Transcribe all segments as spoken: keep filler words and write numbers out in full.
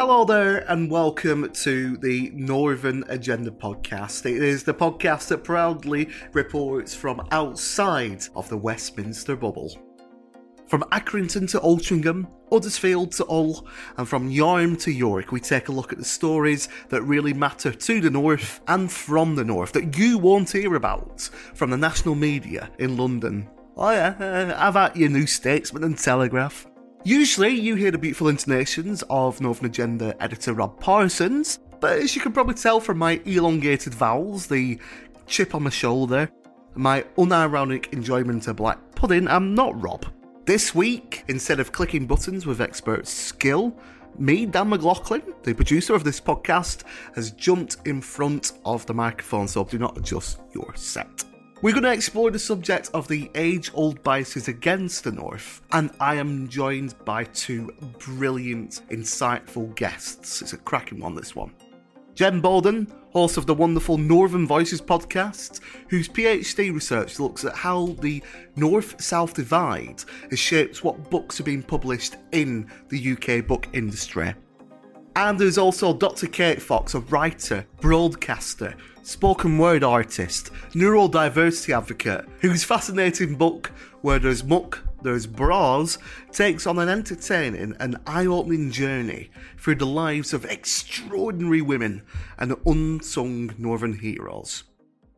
Hello there, and welcome to the Northern Agenda podcast. It is the podcast that proudly reports from outside of the Westminster bubble. From Accrington to Altrincham, Huddersfield to Hull, and from Yarm to York, we take a look at the stories that really matter to the North and from the North that you won't hear about from the national media in London. Oh yeah, uh, have at your New Statesman and Telegraph. Usually you hear the beautiful intonations of Northern Agenda editor Rob Parsons, but as you can probably tell from my elongated vowels, the chip on my shoulder, and my unironic enjoyment of black pudding, I'm not Rob. This week, instead of clicking buttons with expert skill, me, Dan McLaughlin, the producer of this podcast, has jumped in front of the microphone, so do not adjust your set. We're going to explore the subject of the age-old biases against the North, and I am joined by two brilliant, insightful guests. It's a cracking one, this one. Jen Bolden, host of the wonderful Northern Voices podcast, whose PhD research looks at how the North-South divide has shaped what books are being published in the U K book industry. And there's also Doctor Kate Fox, a writer, broadcaster, spoken word artist, neurodiversity advocate, whose fascinating book, Where There's Muck, There's Bras, takes on an entertaining and eye-opening journey through the lives of extraordinary women and unsung Northern heroes.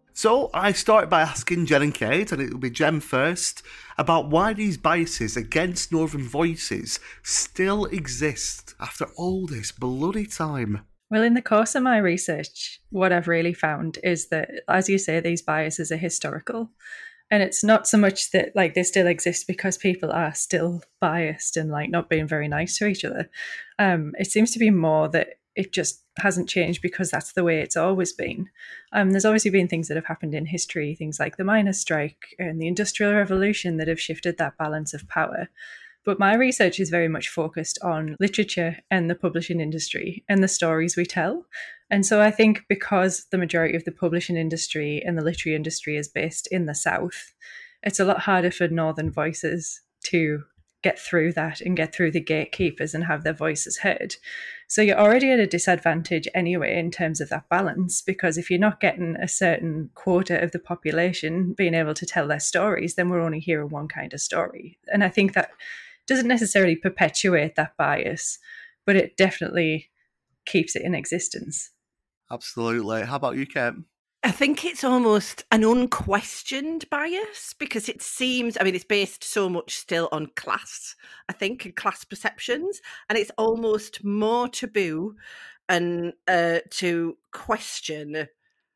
So I start by asking Jen and Kate, and it'll be Jen first, about why these biases against Northern voices still exist after all this bloody time. Well, in the course of my research, what I've really found is that, as you say, these biases are historical. And it's not so much that like they still exist because people are still biased and like not being very nice to each other. Um, it seems to be more that it just hasn't changed because that's the way it's always been. Um, there's obviously been things that have happened in history, things like the miners' strike and the Industrial Revolution that have shifted that balance of power. But my research is very much focused on literature and the publishing industry and the stories we tell. And so I think because the majority of the publishing industry and the literary industry is based in the South, it's a lot harder for Northern voices to get through that and get through the gatekeepers and have their voices heard. So you're already at a disadvantage anyway in terms of that balance, because if you're not getting a certain quota of the population being able to tell their stories, then we're only hearing one kind of story. And I think that doesn't necessarily perpetuate that bias, but it definitely keeps it in existence. Absolutely. How about you, Kate? I think it's almost an unquestioned bias because it seems, I mean, it's based so much still on class, I think, and class perceptions. And it's almost more taboo and uh, to question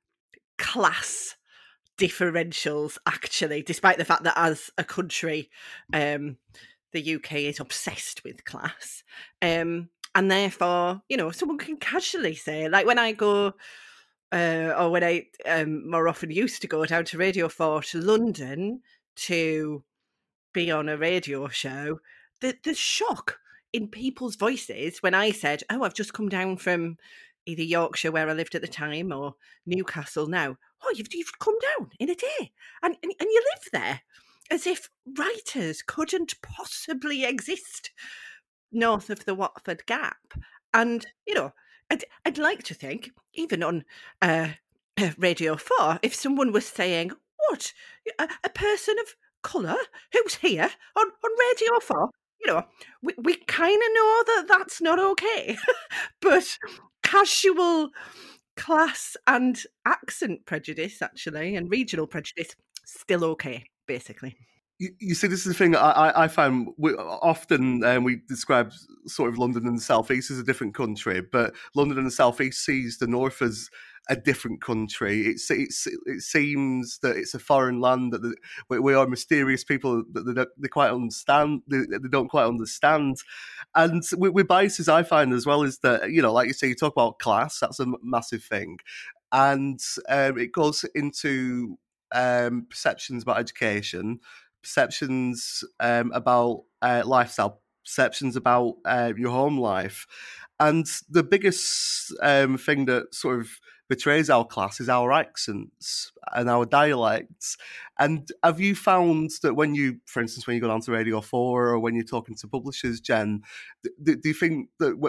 class differentials, actually, despite the fact that as a country, um, the U K is obsessed with class. Um, and therefore, you know, someone can casually say, like when I go... Uh, or when I um, more often used to go down to Radio four to London to be on a radio show, the, the shock in people's voices when I said, oh, I've just come down from either Yorkshire, where I lived at the time, or Newcastle now. Oh, you've, you've come down in a day and, and, and you live there, as if writers couldn't possibly exist north of the Watford Gap. And, you know, I'd, I'd like to think, even on uh, Radio four, if someone was saying, what, a, a person of colour who's here on, on Radio four, you know, we, we kind of know that that's not okay. But casual class and accent prejudice, actually, and regional prejudice, still okay, basically. You, you see, this is the thing I, I find we, often um, we describe sort of London and the South East as a different country, but London and the South East sees the North as a different country. It's, it's, it seems that it's a foreign land, that the, we, we are mysterious people that they don't, they quite understand, they, they don't quite understand. And with, with biases, I find as well is that, you know, like you say, you talk about class, that's a massive thing. And um, it goes into um, perceptions about education, perceptions um, about uh, lifestyle, perceptions about uh, your home life. And the biggest um, thing that sort of betrays our class is our accents and our dialects. And have you found that when you, for instance, when you go down to Radio four or when you're talking to publishers, Jen, do, do you think that w- w-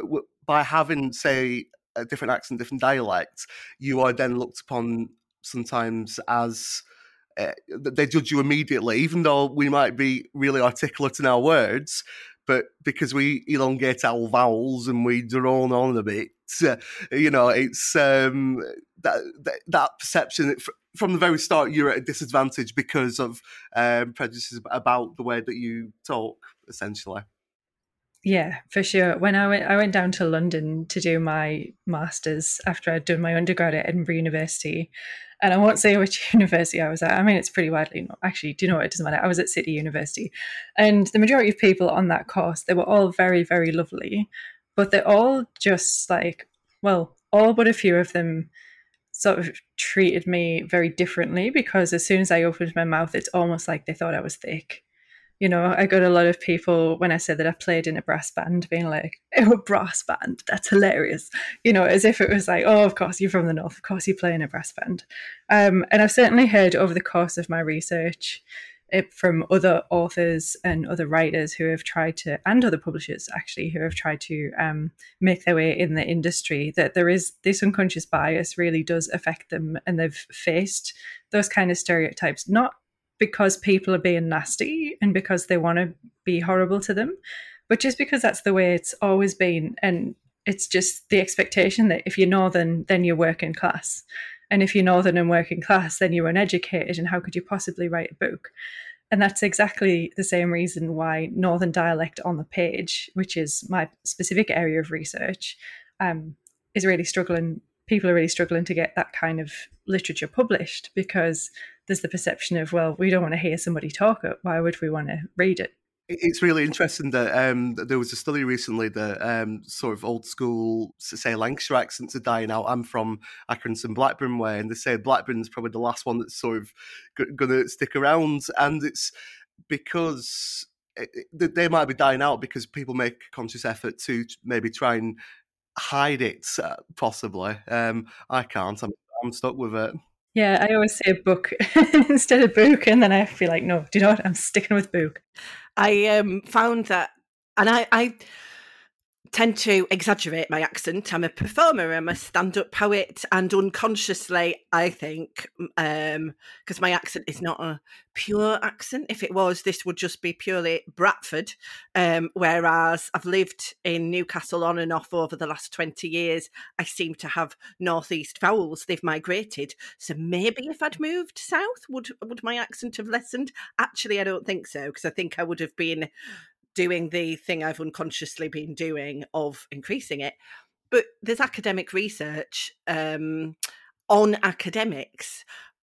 by having, say, a different accent, different dialect, you are then looked upon sometimes as uh, they judge you immediately, even though we might be really articulate in our words. But because we elongate our vowels and we drone on a bit, uh, you know, it's um, that, that that perception from the very start. You're at a disadvantage because of um, prejudices about the way that you talk, essentially. Yeah, for sure. When I went, I went down to London to do my masters after I'd done my undergrad at Edinburgh University, and I won't say which university I was at. I mean, it's pretty widely known. Actually, do you know what? It doesn't matter. I was at City University, and the majority of people on that course, they were all very, very lovely, but they're all just like, well, all but a few of them sort of treated me very differently, because as soon as I opened my mouth, it's almost like they thought I was thick. You know, I got a lot of people when I said that I played in a brass band being like, oh, a brass band, that's hilarious. You know, as if it was like, oh, of course you're from the North, of course you play in a brass band. Um, and I've certainly heard over the course of my research it, from other authors and other writers who have tried to, and other publishers actually, who have tried to um, make their way in the industry, that there is this unconscious bias really does affect them, and they've faced those kind of stereotypes, not because people are being nasty and because they want to be horrible to them, but just because that's the way it's always been. And it's just the expectation that if you're Northern, then you're working class. And if you're Northern and working class, then you're uneducated. And how could you possibly write a book? And that's exactly the same reason why Northern dialect on the page, which is my specific area of research, um, is really struggling. People are really struggling to get that kind of literature published, because there's the perception of, well, we don't want to hear somebody talk it. Why would we want to read it? It's really interesting that um, there was a study recently that um, sort of old school, say, Lancashire accents are dying out. I'm from Accrington, Blackburn way, and they say Blackburn's probably the last one that's sort of going to stick around. And it's because it, they might be dying out because people make a conscious effort to maybe try and hide it, uh, possibly. Um, I can't. I'm, I'm stuck with it. Yeah, I always say book instead of book, and then I feel like, no, do you know what? I'm sticking with book. I um, found that, and I, I tend to exaggerate my accent. I'm a performer, I'm a stand-up poet, and unconsciously, I think, um, because my accent is not a pure accent. If it was, this would just be purely Bradford, um, whereas I've lived in Newcastle on and off over the last twenty years. I seem to have northeast vowels. They've migrated. So maybe if I'd moved south, would would my accent have lessened? Actually, I don't think so, because I think I would have been doing the thing I've unconsciously been doing of increasing it. But there's academic research um, on academics.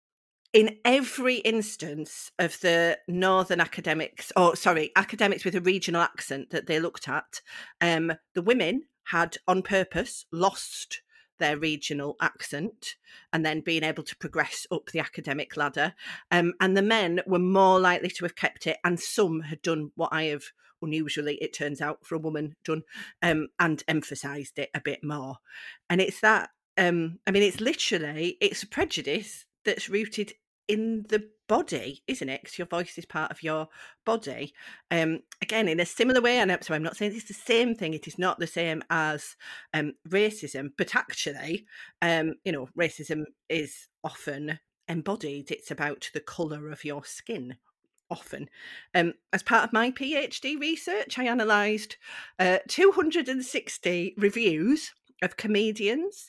In every instance of the Northern academics, or sorry, academics with a regional accent that they looked at, um, the women had on purpose lost their regional accent and then being able to progress up the academic ladder. Um, and the men were more likely to have kept it, and some had done what I have unusually, it turns out, for a woman done, um, and emphasised it a bit more. And it's that, um, I mean, it's literally, it's a prejudice that's rooted in the body, isn't it? Because your voice is part of your body. Um, again, in a similar way, and so I'm not saying it's the same thing. It is not the same as um, racism, but actually, um, you know, racism is often embodied. It's about the colour of your skin. Often. Um, as part of my PhD research, I analysed uh, two hundred sixty reviews of comedians,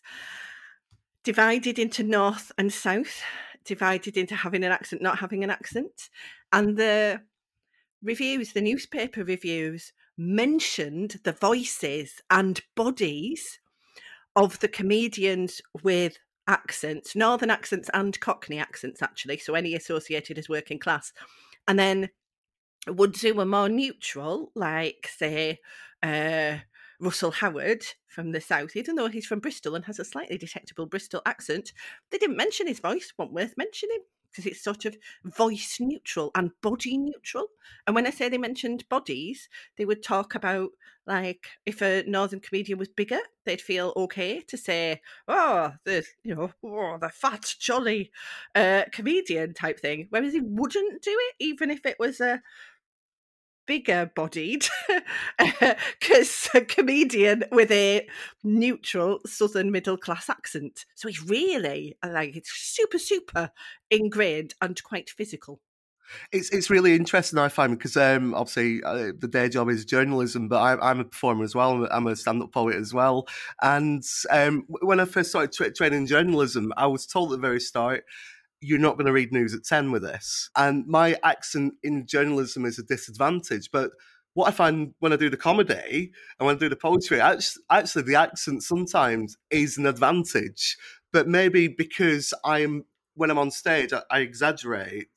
divided into North and South, divided into having an accent, not having an accent. And the reviews, the newspaper reviews, mentioned the voices and bodies of the comedians with accents, Northern accents and Cockney accents, actually, so any associated as working class. And then would do a more neutral, like, say, uh, Russell Howard from the South, even though he's from Bristol and has a slightly detectable Bristol accent. They didn't mention his voice, wasn't worth mentioning, because it's sort of voice neutral and body neutral. And when I say they mentioned bodies, they would talk about, like, if a Northern comedian was bigger, they'd feel okay to say, oh, the, you know, oh, the fat, jolly uh, comedian type thing. Whereas he wouldn't do it, even if it was a bigger bodied because a comedian with a neutral southern middle class accent. So he's really like it's super, super ingrained and quite physical. It's it's really interesting, I find, because um, obviously uh, the day job is journalism, but I, I'm a performer as well. I'm a stand-up poet as well. And um, when I first started tra- training journalism, I was told at the very start, you're not going to read news at ten with this. And my accent in journalism is a disadvantage. But what I find when I do the comedy and when I do the poetry, actually, actually the accent sometimes is an advantage. But maybe because I'm when I'm on stage, I, I exaggerate.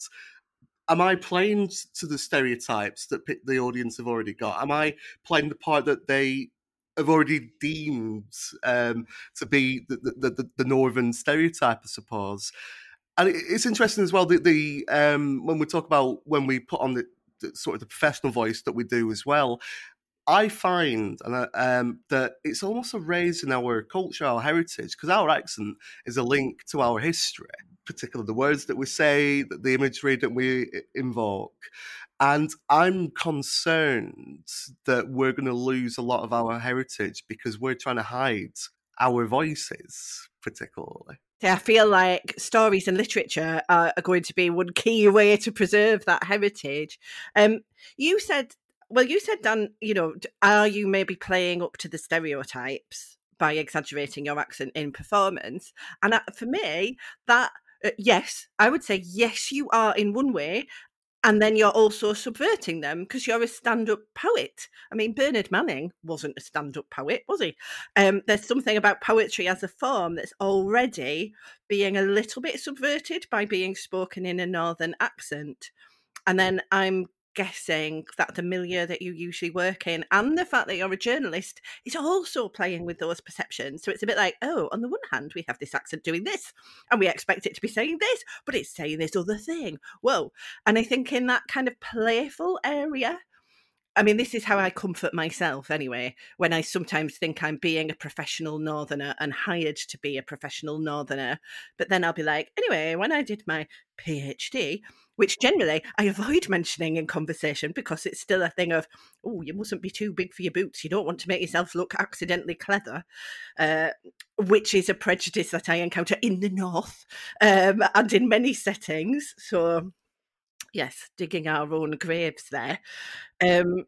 Am I playing to the stereotypes that the audience have already got? Am I playing the part that they have already deemed um, to be the, the, the, the northern stereotype, I suppose? And it's interesting as well that the um, when we talk about when we put on the, the sort of the professional voice that we do as well, I find um, that it's almost a raise in our culture, our heritage, because our accent is a link to our history, particularly the words that we say, the imagery that we invoke. And I'm concerned that we're going to lose a lot of our heritage because we're trying to hide our voices, particularly. I feel like stories and literature are, are going to be one key way to preserve that heritage. Um, you said, well, you said, Dan, you know, are you maybe playing up to the stereotypes by exaggerating your accent in performance? And uh, for me, that, uh, yes, I would say, yes, you are in one way. And then you're also subverting them because you're a stand-up poet. I mean, Bernard Manning wasn't a stand-up poet, was he? Um, there's something about poetry as a form that's already being a little bit subverted by being spoken in a northern accent. And then I'm guessing that the milieu that you usually work in and the fact that you're a journalist is also playing with those perceptions. So it's a bit like, oh, on the one hand, we have this accent doing this and we expect it to be saying this, but it's saying this other thing. Whoa. And I think in that kind of playful area, I mean, this is how I comfort myself anyway, when I sometimes think I'm being a professional northerner and hired to be a professional northerner. But then I'll be like, anyway, when I did my PhD, which generally I avoid mentioning in conversation because it's still a thing of, oh, you mustn't be too big for your boots. You don't want to make yourself look accidentally clever, uh, which is a prejudice that I encounter in the North um, and in many settings. So, yes, digging our own graves there. Um,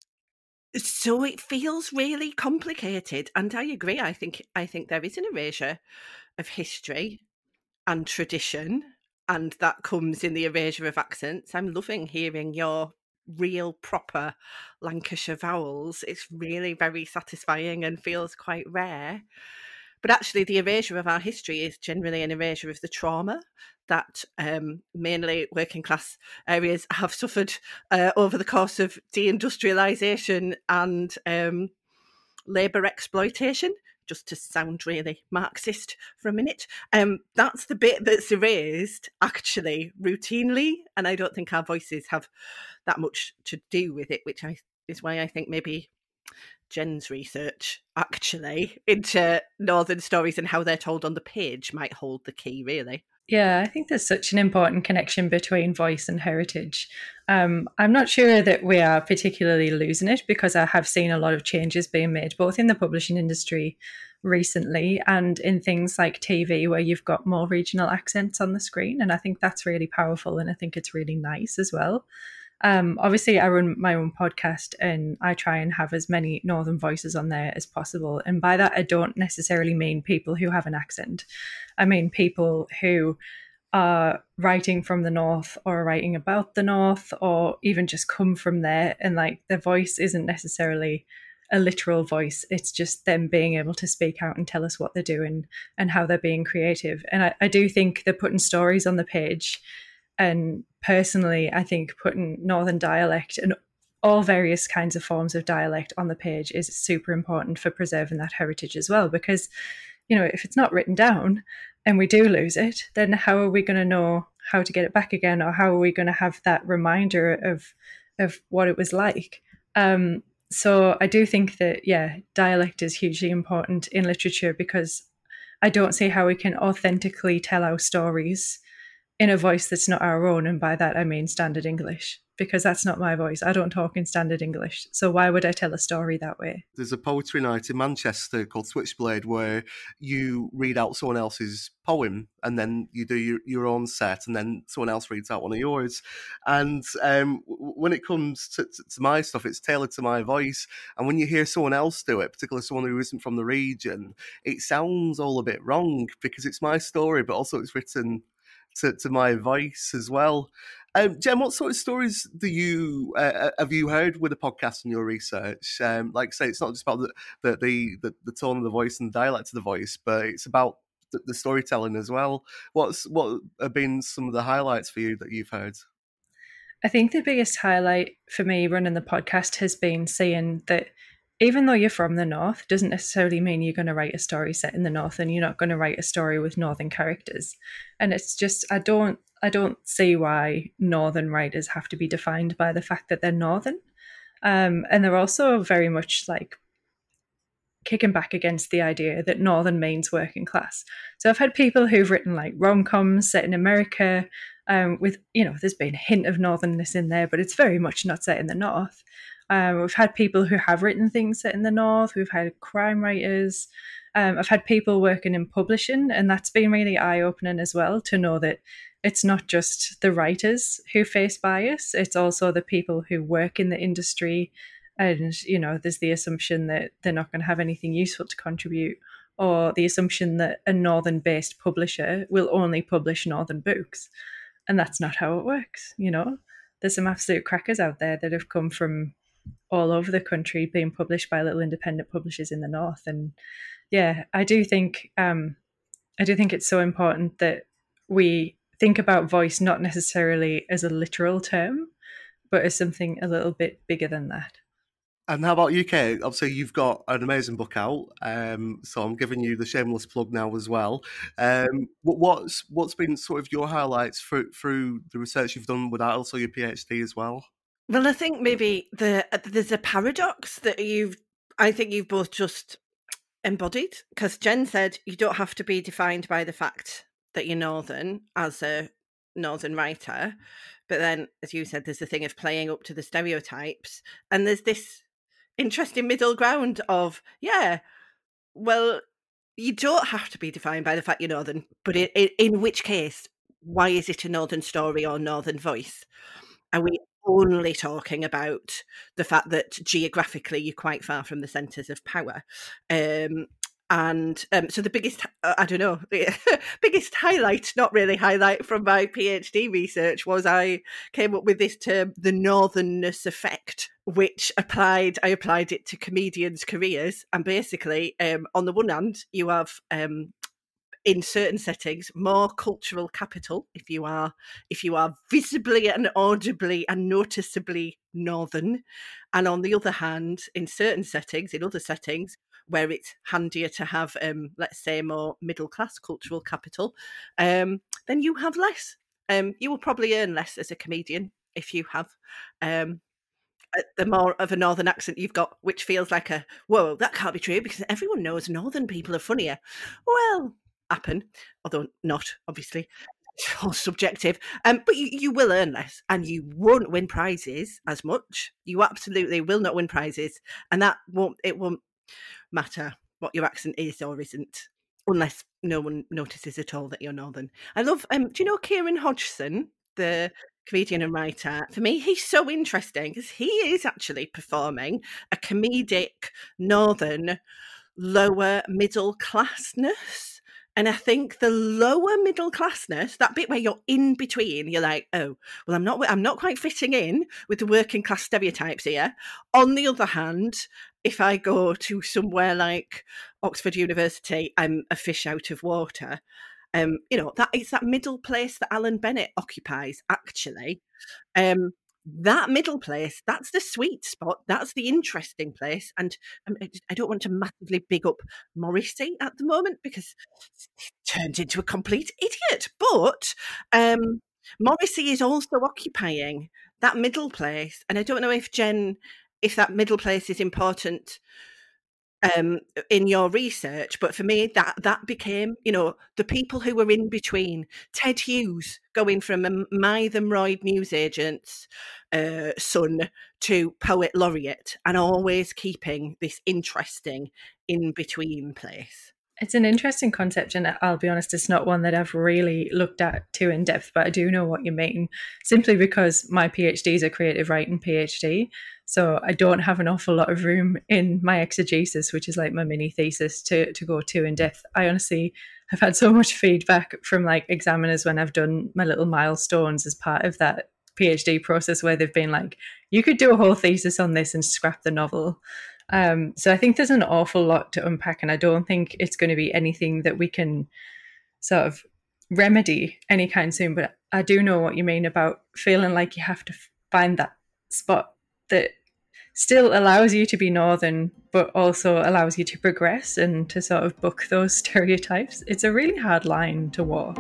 so it feels really complicated, and I agree. I think I think there is an erasure of history and tradition, and that comes in the erasure of accents. I'm loving hearing your real proper Lancashire vowels. It's really very satisfying and feels quite rare. But actually, the erasure of our history is generally an erasure of the trauma that um, mainly working class areas have suffered uh, over the course of deindustrialisation and um, labour exploitation. Just to sound really Marxist for a minute, um, that's the bit that's erased actually routinely, and I don't think our voices have that much to do with it, which I, is why I think maybe Jen's research actually into Northern stories and how they're told on the page might hold the key, really. Yeah, I think there's such an important connection between voice and heritage. Um, I'm not sure that we are particularly losing it because I have seen a lot of changes being made, both in the publishing industry recently and in things like T V where you've got more regional accents on the screen. And I think that's really powerful and I think it's really nice as well. Um, obviously, I run my own podcast and I try and have as many Northern voices on there as possible. And by that, I don't necessarily mean people who have an accent. I mean people who are writing from the North or writing about the North or even just come from there. And like their voice isn't necessarily a literal voice. It's just them being able to speak out and tell us what they're doing and how they're being creative. And I, I do think they're putting stories on the page. And personally, I think putting Northern dialect and all various kinds of forms of dialect on the page is super important for preserving that heritage as well. Because, you know, if it's not written down and we do lose it, then how are we going to know how to get it back again? Or how are we going to have that reminder of of what it was like? Um, so I do think that, yeah, dialect is hugely important in literature because I don't see how we can authentically tell our stories in a voice that's not our own. And by that, I mean standard English, because that's not my voice. I don't talk in standard English. So why would I tell a story that way? There's a poetry night in Manchester called Switchblade where you read out someone else's poem and then you do your, your own set and then someone else reads out one of yours. And um, when it comes to, to, to my stuff, it's tailored to my voice. And when you hear someone else do it, particularly someone who isn't from the region, it sounds all a bit wrong because it's my story, but also it's written to, to my voice as well. Um, Jen, what sort of stories do you uh, have you heard with the podcast and your research? Um, like I say, it's not just about the the, the the the tone of the voice and the dialect of the voice, but it's about the, the storytelling as well. What's what have been some of the highlights for you that you've heard? I think the biggest highlight for me running the podcast has been seeing that even though you're from the North, doesn't necessarily mean you're going to write a story set in the North, and you're not going to write a story with Northern characters. And it's just, I don't, I don't see why Northern writers have to be defined by the fact that they're Northern. Um, and they're also very much like kicking back against the idea that Northern means working class. So I've had people who've written like rom-coms set in America, um, with, you know, there's been a hint of Northernness in there, but it's very much not set in the North. Um, we've had people who have written things set in the North. We've had crime writers. Um, I've had people working in publishing, and that's been really eye-opening as well, to know that it's not just the writers who face bias, it's also the people who work in the industry. And, you know, there's the assumption that they're not going to have anything useful to contribute, or the assumption that a Northern-based publisher will only publish Northern books. And that's not how it works, you know. There's some absolute crackers out there that have come from all over the country being published by little independent publishers in the North. And yeah, I do think um, I do think it's so important that we think about voice not necessarily as a literal term, but as something a little bit bigger than that. And how about you, Kate? Obviously, you've got an amazing book out, um, so I'm giving you the shameless plug now as well. Um, what's what's been sort of your highlights through through the research you've done with also your PhD as well? Well, I think maybe the there's a paradox that you've, I think you've both just embodied, because Jen said you don't have to be defined by the fact that you're Northern as a Northern writer, but then, as you said, there's the thing of playing up to the stereotypes, and there's this interesting middle ground of, yeah, well, you don't have to be defined by the fact you're Northern, but in, in, in which case, why is it a Northern story or Northern voice? Are we only talking about the fact that geographically you're quite far from the centres of power? Um, and um, so the biggest, uh, I don't know, the biggest highlight, not really highlight from my PhD research, was I came up with this term, the Northernness effect, which applied, I applied it to comedians' careers. And basically, um, on the one hand, you have um, in certain settings more cultural capital if you are if you are visibly and audibly and noticeably Northern, and on the other hand, in certain settings, in other settings where it's handier to have, um, let's say, more middle class cultural capital, um, then you have less. Um, you will probably earn less as a comedian if you have um, the more of a Northern accent you've got, which feels like a, whoa, that can't be true because everyone knows Northern people are funnier. Well, happen, although not, obviously. It's all subjective. Um, but you, you will earn less, and you won't win prizes as much. You absolutely will not win prizes, and that won't it won't matter what your accent is or isn't, unless no one notices at all that you're Northern. I love, um, do you know Kieran Hodgson, the comedian and writer? For me, he's so interesting because he is actually performing a comedic Northern lower middle classness. And I think the lower middle classness, that bit where you're in between, you're like, oh, well, I'm not, I'm not quite fitting in with the working class stereotypes here. On the other hand, if I go to somewhere like Oxford University, I'm a fish out of water. Um, you know, that it's that middle place that Alan Bennett occupies, actually. Um, that middle place, that's the sweet spot, that's the interesting place. And um, I don't want to massively big up Morrissey at the moment because he's turned into a complete idiot. But um, Morrissey is also occupying that middle place. And I don't know if Jen, if that middle place is important um, in your research, but for me, that that became, you know, the people who were in between. Ted Hughes going from a My Them Royd newsagent's uh, son to poet laureate, and always keeping this interesting in between place. It's an interesting concept, and I'll be honest, it's not one that I've really looked at too in depth, but I do know what you mean, simply because my PhD is a creative writing PhD. So I don't have an awful lot of room in my exegesis, which is like my mini thesis, to, to go too in depth. I honestly have had so much feedback from like examiners when I've done my little milestones as part of that PhD process, where they've been like, you could do a whole thesis on this and scrap the novel. Um, so I think there's an awful lot to unpack, and I don't think it's going to be anything that we can sort of remedy anytime soon. But I do know what you mean about feeling like you have to find that spot that still allows you to be Northern, but also allows you to progress and to sort of buck those stereotypes. It's a really hard line to walk.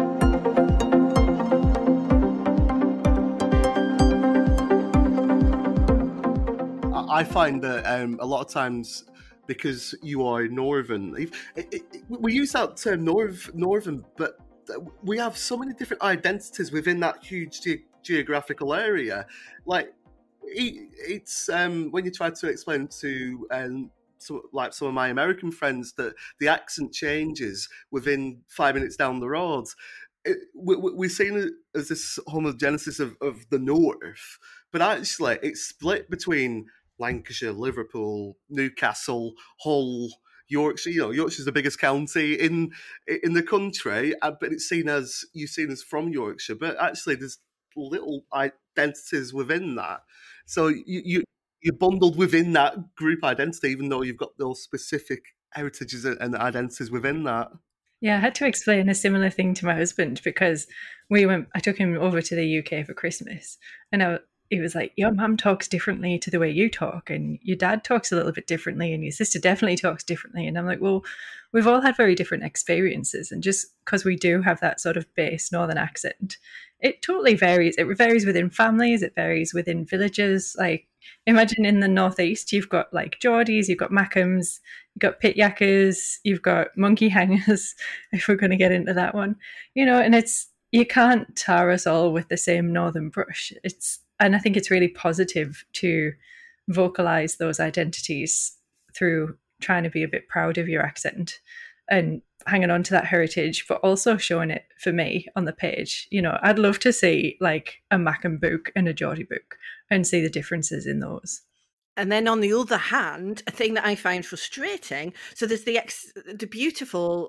I find that um, a lot of times, because you are Northern, it, it, it, we use that term North, Northern, but we have so many different identities within that huge ge- geographical area. Like, it, it's um, when you try to explain to um, so, like some of my American friends that the accent changes within five minutes down the road. It, we, we're seeing it as this homogenesis of, of the North, but actually it's split between Lancashire, Liverpool, Newcastle, Hull, Yorkshire. You know, Yorkshire's the biggest county in in the country, but it's seen as you're seen as from Yorkshire. But actually, there's little identities within that. So you you you're bundled within that group identity, even though you've got those specific heritages and identities within that. Yeah, I had to explain a similar thing to my husband, because we went. I took him over to the U K for Christmas, and I. He was like, your mum talks differently to the way you talk, and your dad talks a little bit differently, and your sister definitely talks differently. And I'm like, well, we've all had very different experiences, and just because we do have that sort of base Northern accent, it totally varies. It varies within families, it varies within villages. Like, imagine in the Northeast, you've got like Geordies, you've got Mackhams, you've got Pit Yackers, you've got Monkey Hangers, if we're going to get into that one, you know, and it's, you can't tar us all with the same Northern brush. It's, and I think it's really positive to vocalize those identities through trying to be a bit proud of your accent and hanging on to that heritage, but also showing it for me on the page. You know, I'd love to see like a Mackham book and a Geordie book and see the differences in those. And then on the other hand, a thing that I find frustrating, so there's the ex- the beautiful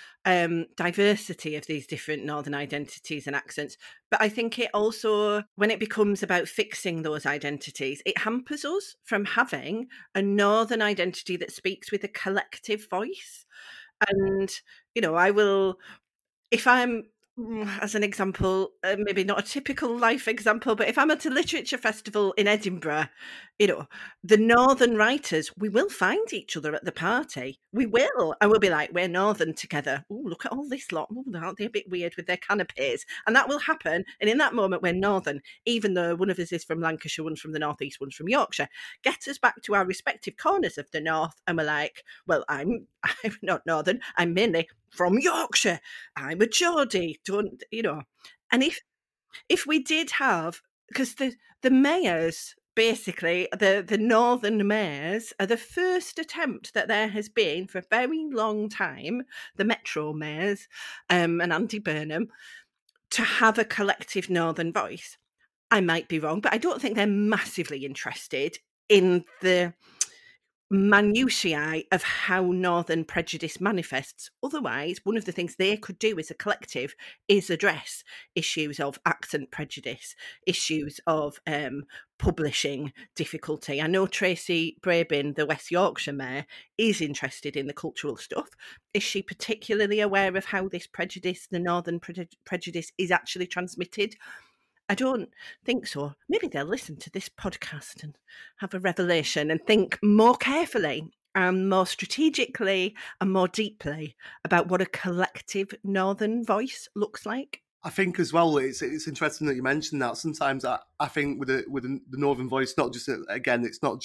Um, diversity of these different Northern identities and accents. But I think it also, when it becomes about fixing those identities, it hampers us from having a Northern identity that speaks with a collective voice. And, you know, I will, if I'm, as an example, uh, maybe not a typical life example, but if I'm at a literature festival in Edinburgh, you know, the Northern writers, we will find each other at the party. We will. And we'll be like, we're Northern together. Oh, look at all this lot. Ooh, aren't they a bit weird with their canapes? And that will happen. And in that moment, we're Northern, even though one of us is from Lancashire, one's from the Northeast, one's from Yorkshire. Get us back to our respective corners of the North. And we're like, well, I'm, I'm not Northern. I'm mainly from Yorkshire. I'm a Geordie. Don't, you know. And if if we did have, because the, the mayors, basically, the, the Northern mayors are the first attempt that there has been for a very long time, the Metro mayors um, and Andy Burnham, to have a collective Northern voice. I might be wrong, but I don't think they're massively interested in the minutiae of how Northern prejudice manifests. Otherwise, one of the things they could do as a collective is address issues of accent prejudice, issues of um, publishing difficulty. I know Tracy Brabin, the West Yorkshire mayor, is interested in the cultural stuff. Is she particularly aware of how this prejudice, the Northern pre- prejudice, is actually transmitted? I don't think so. Maybe they'll listen to this podcast and have a revelation and think more carefully and more strategically and more deeply about what a collective Northern voice looks like. I think as well, it's it's interesting that you mentioned that. Sometimes I, I think with the with the Northern voice, not just again, it's not just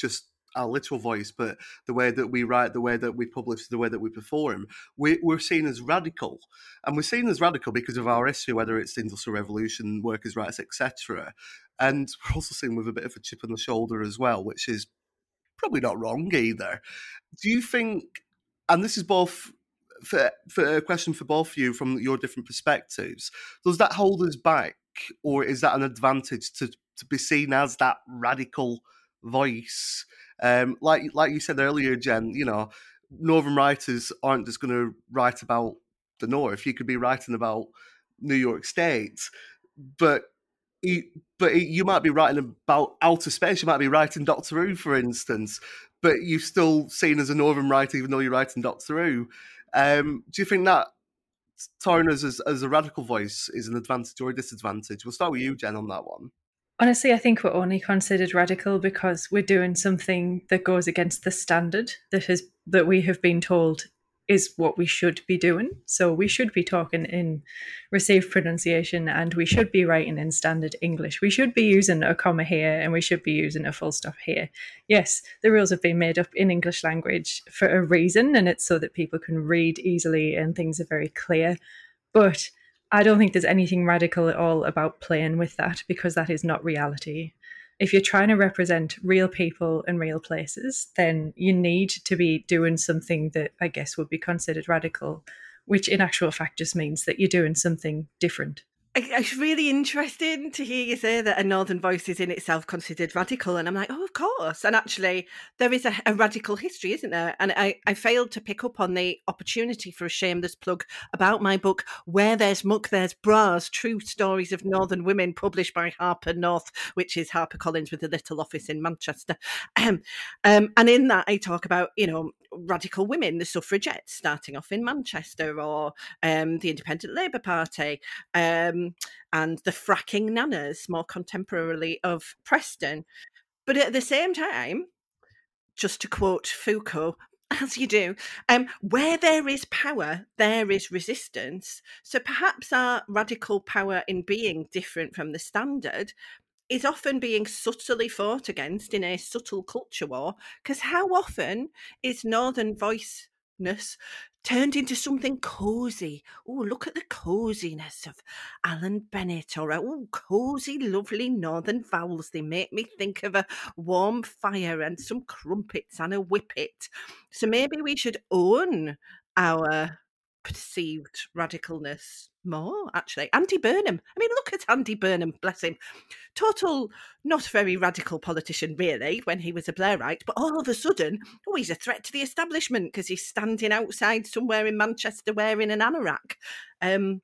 our literal voice, but the way that we write, the way that we publish, the way that we perform, we, we're seen as radical. And we're seen as radical because of our history, whether it's the Industrial Revolution, workers' rights, et cetera. And we're also seen with a bit of a chip on the shoulder as well, which is probably not wrong either. Do you think, and this is both for, for a question for both of you from your different perspectives, does that hold us back, or is that an advantage to, to be seen as that radical voice? Um, like like you said earlier, Jen, you know, Northern writers aren't just going to write about the North. You could be writing about New York State, but you, but you might be writing about outer space. You might be writing Doctor Who, for instance, but you're still seen as a Northern writer, even though you're writing Doctor Who. Um, do you think that Turner's as, as a radical voice is an advantage or a disadvantage? We'll start with you, Jen, on that one. Honestly, I think we're only considered radical because we're doing something that goes against the standard that has that we have been told is what we should be doing. So we should be talking in received pronunciation, and we should be writing in standard English. We should be using a comma here, and we should be using a full stop here. Yes, the rules have been made up in English language for a reason, and it's so that people can read easily and things are very clear. But I don't think there's anything radical at all about playing with that, because that is not reality. If you're trying to represent real people and real places, then you need to be doing something that I guess would be considered radical, which in actual fact just means that you're doing something different. It's really interesting to hear you say that a Northern voice is in itself considered radical. And I'm like, oh, of course. And actually, there is a, a radical history, isn't there? And I, I failed to pick up on the opportunity for a shameless plug about my book, Where There's Muck, There's Bras, True Stories of Northern Women, published by Harper North, which is HarperCollins with a little office in Manchester. Um, um, and in that, I talk about, you know, radical women, the suffragettes starting off in Manchester, or um, the Independent Labour Party, um, and the fracking nanas more contemporarily of Preston. But at the same time, just to quote Foucault, as you do, um, where there is power, there is resistance. So perhaps our radical power in being different from the standard is often being subtly fought against in a subtle culture war, because how often is Northern voiceness turned into something cosy? Oh, look at the coziness of Alan Bennett, or oh, cosy, lovely Northern vowels. They make me think of a warm fire and some crumpets and a whippet. So maybe we should own our perceived radicalness more, actually. Andy Burnham. I mean, look at Andy Burnham, bless him. Total, not very radical politician, really, when he was a Blairite, but all of a sudden, oh, he's a threat to the establishment because he's standing outside somewhere in Manchester wearing an anorak. Um,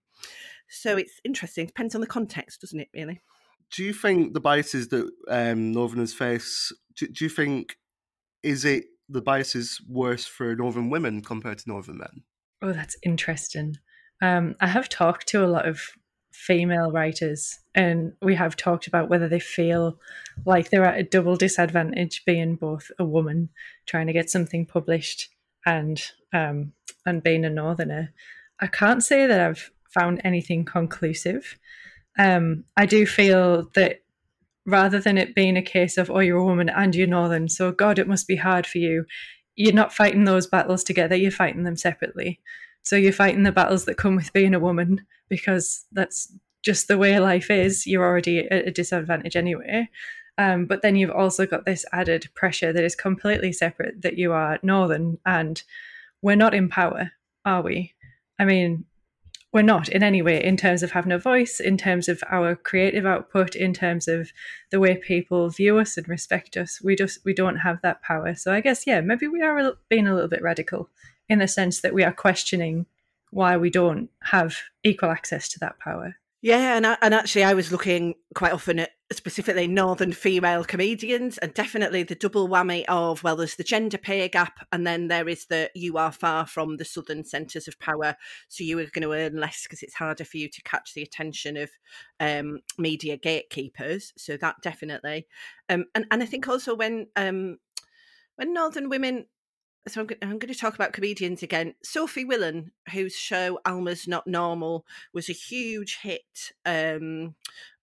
so it's interesting. Depends on the context, doesn't it, really? Do you think the biases that um, Northerners face, do, do you think, is it the biases worse for Northern women compared to Northern men? Oh, that's interesting. Um, I have talked to a lot of female writers, and we have talked about whether they feel like they're at a double disadvantage being both a woman trying to get something published and um, and being a Northerner. I can't say that I've found anything conclusive. Um, I do feel that rather than it being a case of, oh, you're a woman and you're Northern, so God, it must be hard for you, you're not fighting those battles together, you're fighting them separately. So you're fighting the battles that come with being a woman, because that's just the way life is. You're already at a disadvantage anyway. Um, but then you've also got this added pressure that is completely separate, that you are Northern, and we're not in power, are we? I mean, we're not in any way, in terms of having a voice, in terms of our creative output, in terms of the way people view us and respect us. We just we don't have that power. So I guess, yeah, maybe we are being a little bit radical in the sense that we are questioning why we don't have equal access to that power. Yeah, and I, and actually I was looking quite often at specifically Northern female comedians, and definitely the double whammy of, well, there's the gender pay gap, and then there is the you are far from the Southern centres of power, so you are going to earn less because it's harder for you to catch the attention of um, media gatekeepers. So that definitely. Um, and, and I think also when um, when Northern women... So I'm, I'm going to talk about comedians again. Sophie Willan, whose show Alma's Not Normal was a huge hit um,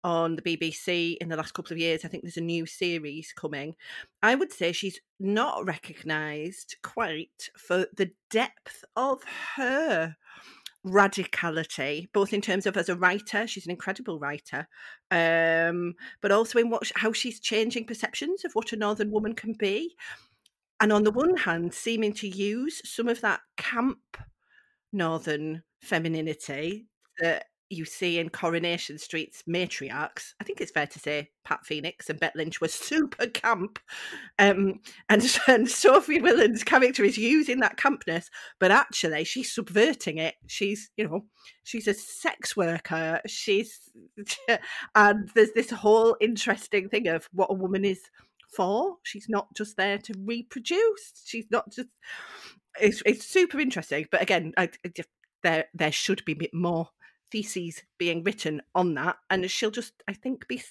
on the B B C in the last couple of years. I think there's a new series coming. I would say she's not recognised quite for the depth of her radicality, both in terms of as a writer, she's an incredible writer, um, but also in what how she's changing perceptions of what a Northern woman can be. And on the one hand, seeming to use some of that camp Northern femininity that you see in Coronation Street's matriarchs. I think it's fair to say Pat Phoenix and Bet Lynch were super camp. Um, and, and Sophie Willand's character is using that campness, but actually she's subverting it. She's, you know, she's a sex worker. She's, and there's this whole interesting thing of what a woman is for. She's not just there to reproduce. She's not just, it's, it's super interesting. But again, I, I just, there, there should be more theses being written on that, and she'll just, I think, be,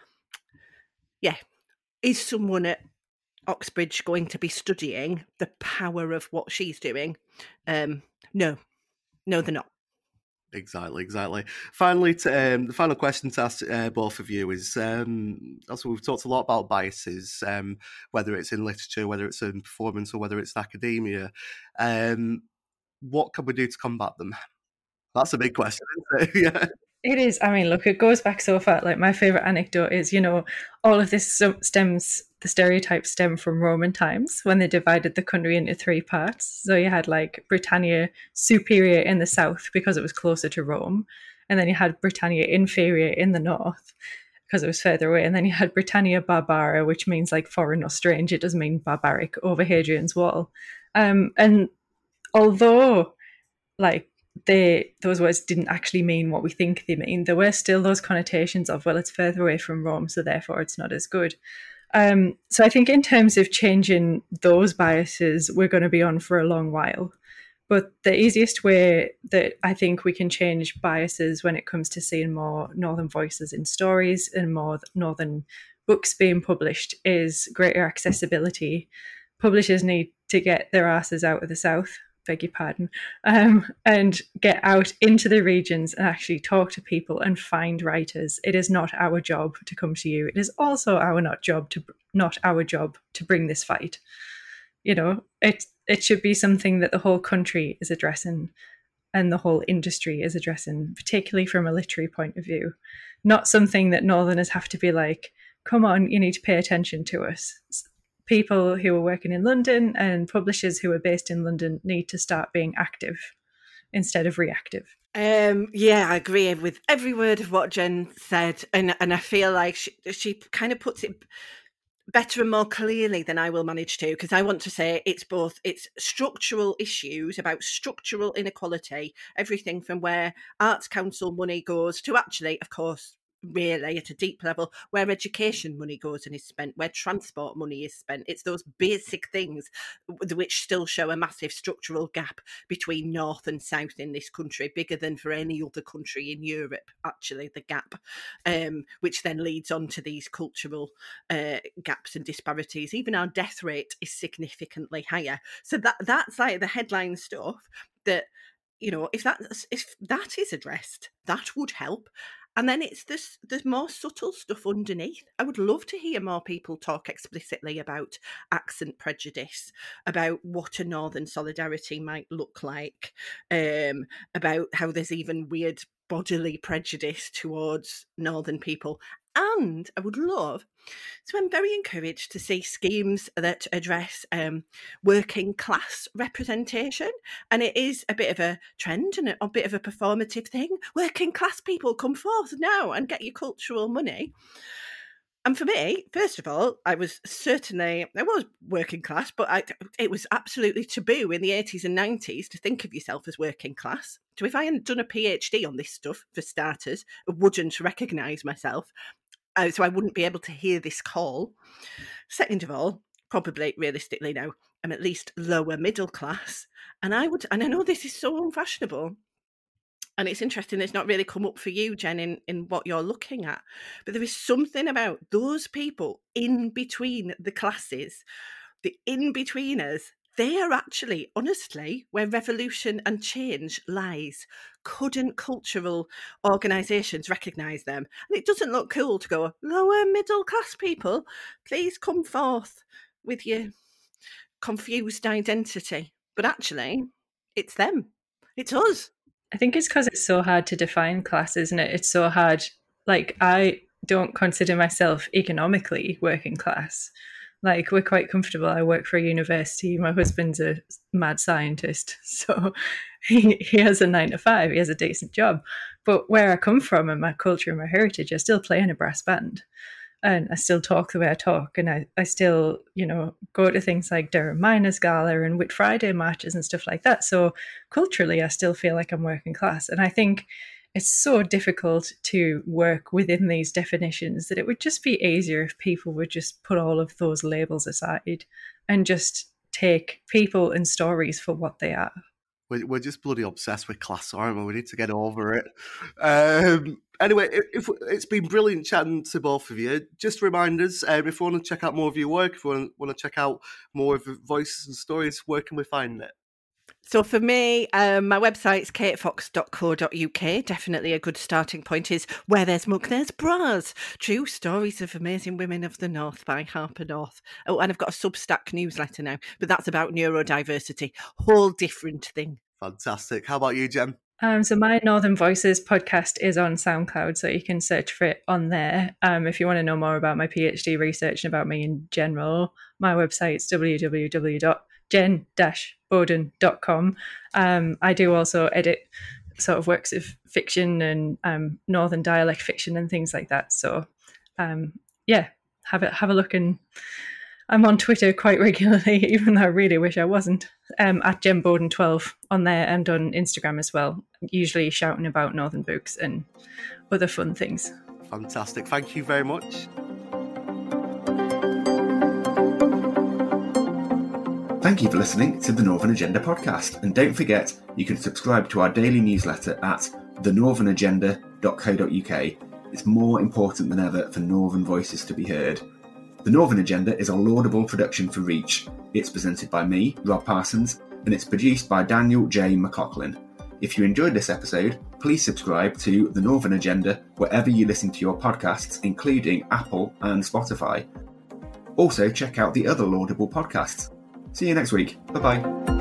yeah, is someone at Oxbridge going to be studying the power of what she's doing? Um, no, no, they're not. Exactly, exactly. Finally, to, um, the final question to ask uh, both of you is, um, also we've talked a lot about biases, um, whether it's in literature, whether it's in performance, or whether it's in academia. Um, what can we do to combat them? That's a big question, isn't it? Yeah. It is. I mean, look, it goes back so far. Like, my favourite anecdote is, you know, all of this stems, the stereotypes stem from Roman times when they divided the country into three parts. So you had, like, Britannia Superior in the south because it was closer to Rome. And then you had Britannia Inferior in the north because it was further away. And then you had Britannia Barbara, which means, like, foreign or strange. It doesn't mean barbaric, over Hadrian's Wall. Um, and although, like, they those words didn't actually mean what we think they mean, there were still those connotations of, well, it's further away from Rome, so therefore it's not as good. Um, so I think in terms of changing those biases, we're going to be on for a long while. But the easiest way that I think we can change biases when it comes to seeing more Northern voices in stories and more Northern books being published is greater accessibility. Publishers need to get their asses out of the South, beg your pardon, um, and get out into the regions and actually talk to people and find writers. It is not our job to come to you. It is also our not job to not our job to bring this fight. You know, it it should be something that the whole country is addressing and the whole industry is addressing, particularly from a literary point of view. Not something that Northerners have to be like, come on, you need to pay attention to us. People who are working in London and publishers who are based in London need to start being active instead of reactive. Um, yeah, I agree with every word of what Jen said, and and I feel like she, she kind of puts it better and more clearly than I will manage to, because I want to say it's both, it's structural issues about structural inequality, everything from where Arts Council money goes to actually, of course, really at a deep level, where education money goes and is spent, where transport money is spent. It's those basic things which still show a massive structural gap between North and South in this country, bigger than for any other country in Europe, actually, the gap, um, which then leads on to these cultural uh, gaps and disparities. Even our death rate is significantly higher. So that that's like the headline stuff that, you know, if that, if that is addressed, that would help. And then it's this, there's more subtle stuff underneath. I would love to hear more people talk explicitly about accent prejudice, about what a Northern solidarity might look like, um, about how there's even weird bodily prejudice towards Northern people. And I would love, so I'm very encouraged to see schemes that address um, working class representation. And it is a bit of a trend and a, a bit of a performative thing. Working class people, come forth now and get your cultural money. And for me, first of all, I was certainly, I was working class, but I, it was absolutely taboo in the eighties and nineties to think of yourself as working class. So if I hadn't done a PhD on this stuff, for starters, I wouldn't recognise myself. Uh, so I wouldn't be able to hear this call. Second of all, probably realistically now, I'm at least lower middle class. And I would, and I know this is so unfashionable, and it's interesting, it's not really come up for you, Jen, in, in what you're looking at. But there is something about those people in between the classes, the in-betweeners, they are actually, honestly, where revolution and change lies. Couldn't cultural organisations recognise them? And it doesn't look cool to go, lower middle class people, please come forth with your confused identity. But actually, it's them. It's us. I think it's because it's so hard to define class, isn't it? It's so hard. Like, I don't consider myself economically working class. Like, we're quite comfortable. I work for a university. My husband's a mad scientist. So he, he has a nine to five. He has a decent job. But where I come from and my culture and my heritage, I still play in a brass band. And I still talk the way I talk. And I, I still, you know, go to things like Durham Miners Gala and Whit Friday marches and stuff like that. So culturally, I still feel like I'm working class. And I think it's so difficult to work within these definitions that it would just be easier if people would just put all of those labels aside and just take people and stories for what they are. We're, we're just bloody obsessed with class, aren't we? We need to get over it. Um, anyway, if, if it's been brilliant chatting to both of you. Just reminders, um, if you want to check out more of your work, if you want, want to check out more of your voices and stories, where can we find it? So for me, um, my website's kate fox dot co dot uk. Definitely a good starting point is Where There's Muck, There's Bras. True stories of amazing women of the North by Harper North. Oh, and I've got a Substack newsletter now, but that's about neurodiversity. Whole different thing. Fantastic. How about you, Jen? Um, so my Northern Voices podcast is on SoundCloud, so you can search for it on there. Um, if you want to know more about my PhD research and about me in general, my website's w w w dot jen dash bowden dot com. Um, I do also edit sort of works of fiction and um, Northern dialect fiction and things like that. So um, yeah, have a, have a look. And I'm on Twitter quite regularly, even though I really wish I wasn't, um, at jen bowden twelve on there, and on Instagram as well, usually shouting about Northern books and other fun things. Fantastic. Thank you very much. Thank you for listening to the Northern Agenda podcast. And don't forget, you can subscribe to our daily newsletter at the northern agenda dot co dot uk. It's more important than ever for Northern voices to be heard. The Northern Agenda is a laudable production for Reach. It's presented by me, Rob Parsons, and it's produced by Daniel J. McLaughlin. If you enjoyed this episode, please subscribe to The Northern Agenda wherever you listen to your podcasts, including Apple and Spotify. Also, check out the other laudable podcasts. See you next week. Bye-bye.